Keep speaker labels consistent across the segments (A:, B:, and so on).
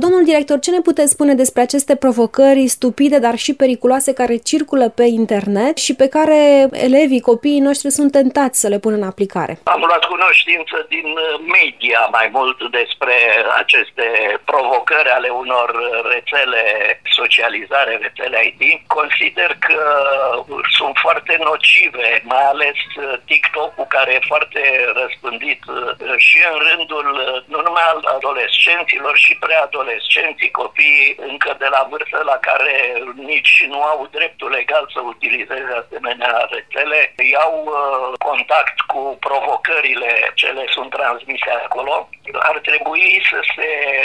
A: Domnul director, ce ne puteți spune despre aceste provocări stupide, dar și periculoase care circulă pe internet și pe care elevii, copiii noștri sunt tentați să le pună în aplicare?
B: Am luat cunoștință din media mai mult despre aceste provocări ale unor rețele socializare, rețele IT. Consider că sunt foarte nocive, mai ales TikTok-ul, care e foarte răspândit și în rândul nu numai al adolescenților, și preadolescenții, copiii încă de la vârstă la care nici nu au dreptul legal să utilizeze asemenea rețele, iau contact cu provocările ce le sunt transmise acolo. Ar trebui să se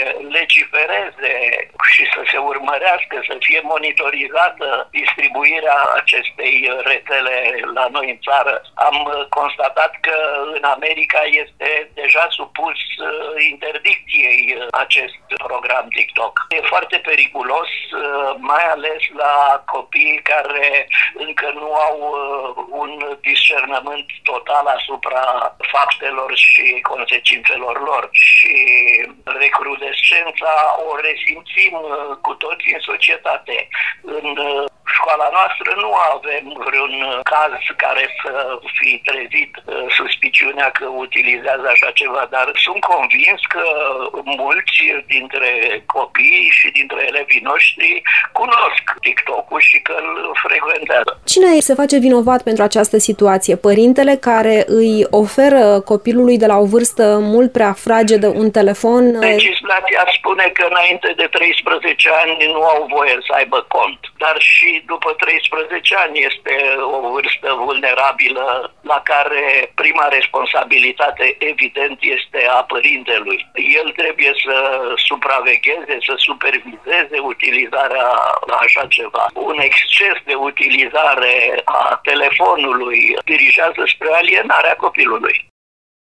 B: legifereze și să se urmărească, să fie monitorizată distribuirea acestei rețele la noi în țară. Am constatat că în America este deja supus interdicției acest program TikTok. E foarte periculos, mai ales la copiii care încă nu au un discernământ total asupra faptelor și consecințelor lor. Și recrudescența o resimțim cu toții în societate. În școala noastră nu avem vreun caz care să fi trezit suspiciunea că utilizează așa ceva, dar sunt convins că mulți dintre copii și dintre elevii noștri cunosc TikTok-ul și că îl frecventează.
A: Cine se face vinovat pentru această situație? Părintele care îi oferă copilului de la o vârstă mult prea fragedă un telefon?
B: Legislația spune că înainte de 13 ani nu au voie să aibă cont, dar și după 13 ani este o vârstă vulnerabilă la care prima responsabilitate evident este a părintelui. El trebuie să supravegheze, să supervizeze utilizarea la așa ceva. Un exces de utilizare a telefonului dirigează spre alienarea copilului.